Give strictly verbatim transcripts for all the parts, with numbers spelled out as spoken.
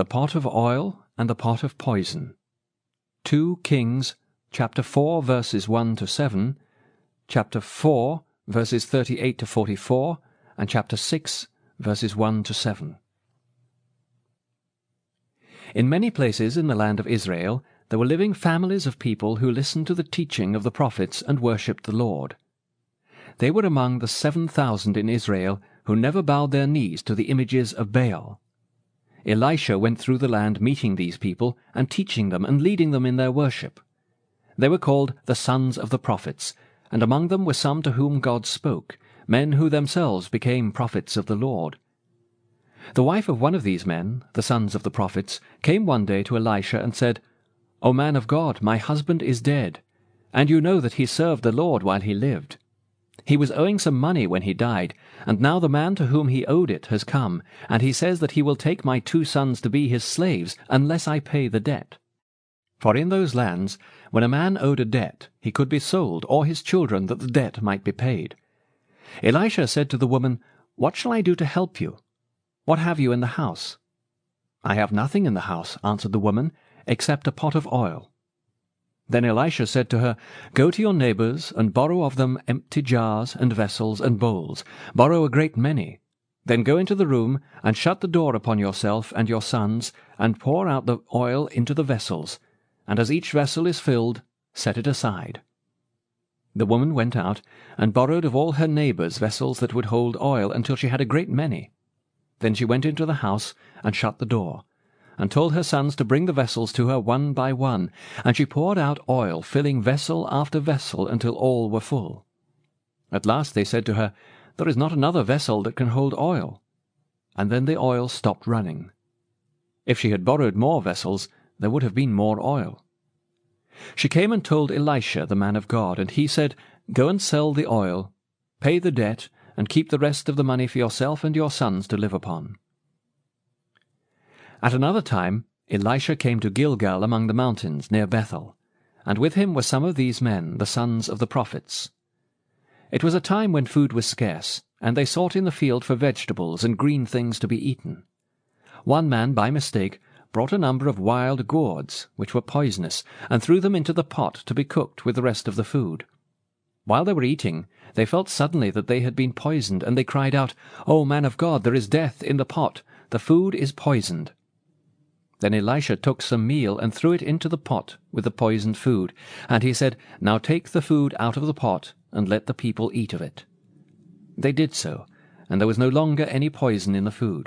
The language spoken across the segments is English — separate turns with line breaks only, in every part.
The pot of oil and the pot of poison. Two Kings, chapter four, verses one to seven, chapter four, verses thirty-eight to forty-four, and chapter six, verses one to seven. In many places in the land of Israel there were living families of people who listened to the teaching of the prophets and worshipped the Lord. They were among the seven thousand in Israel who never bowed their knees to the images of Baal. Elisha went through the land meeting these people and teaching them and leading them in their worship. They were called the sons of the prophets, and among them were some to whom God spoke, men who themselves became prophets of the Lord. The wife of one of these men, the sons of the prophets, came one day to Elisha and said, "O man of God, my husband is dead, and you know that he served the Lord while he lived. He was owing some money when he died, and now the man to whom he owed it has come, and he says that he will take my two sons to be his slaves unless I pay the debt." For in those lands, when a man owed a debt, he could be sold, or his children, that the debt might be paid. Elisha said to the woman, "What shall I do to help you? What have you in the house?" "I have nothing in the house," answered the woman, "except a pot of oil." Then Elisha said to her, "Go to your neighbors, and borrow of them empty jars, and vessels, and bowls. Borrow a great many. Then go into the room, and shut the door upon yourself and your sons, and pour out the oil into the vessels, and as each vessel is filled, set it aside." The woman went out, and borrowed of all her neighbors vessels that would hold oil, until she had a great many. Then she went into the house, and shut the door, and told her sons to bring the vessels to her one by one, and she poured out oil, filling vessel after vessel, until all were full. At last they said to her, "There is not another vessel that can hold oil." And then the oil stopped running. If she had borrowed more vessels, there would have been more oil. She came and told Elisha the man of God, and he said, "Go and sell the oil, pay the debt, and keep the rest of the money for yourself and your sons to live upon." At another time Elisha came to Gilgal among the mountains near Bethel, and with him were some of these men, the sons of the prophets. It was a time when food was scarce, and they sought in the field for vegetables and green things to be eaten. One man, by mistake, brought a number of wild gourds, which were poisonous, and threw them into the pot to be cooked with the rest of the food. While they were eating, they felt suddenly that they had been poisoned, and they cried out, "O man of God, there is death in the pot, the food is poisoned." Then Elisha took some meal and threw it into the pot with the poisoned food, and he said, "Now take the food out of the pot, and let the people eat of it." They did so, and there was no longer any poison in the food.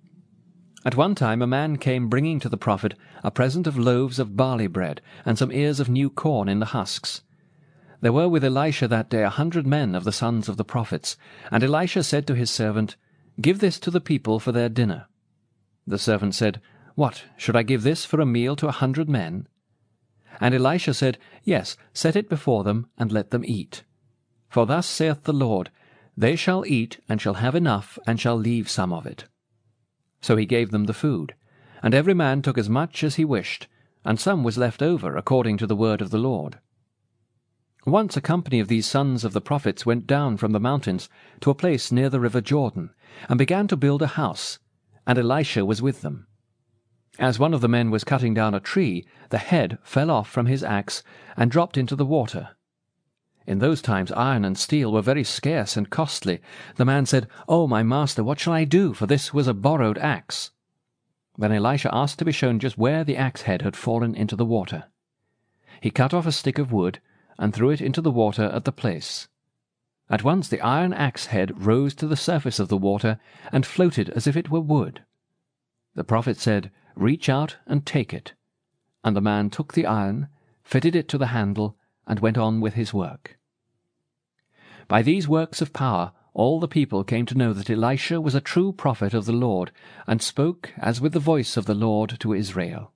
At one time a man came bringing to the prophet a present of loaves of barley bread, and some ears of new corn in the husks. There were with Elisha that day a hundred men of the sons of the prophets, and Elisha said to his servant, "Give this to the people for their dinner." The servant said, "What, should I give this for a meal to a hundred men?" And Elisha said, "Yes, set it before them, and let them eat. For thus saith the Lord, They shall eat, and shall have enough, and shall leave some of it." So he gave them the food, and every man took as much as he wished, and some was left over, according to the word of the Lord. Once a company of these sons of the prophets went down from the mountains to a place near the river Jordan, and began to build a house, and Elisha was with them. As one of the men was cutting down a tree, the head fell off from his axe and dropped into the water. In those times iron and steel were very scarce and costly. The man said, "Oh, my master, what shall I do? For this was a borrowed axe." Then Elisha asked to be shown just where the axe head had fallen into the water. He cut off a stick of wood and threw it into the water at the place. At once the iron axe head rose to the surface of the water and floated as if it were wood. The prophet said, "Reach out and take it." And the man took the iron, fitted it to the handle, and went on with his work. By these works of power all the people came to know that Elisha was a true prophet of the Lord, and spoke as with the voice of the Lord to Israel.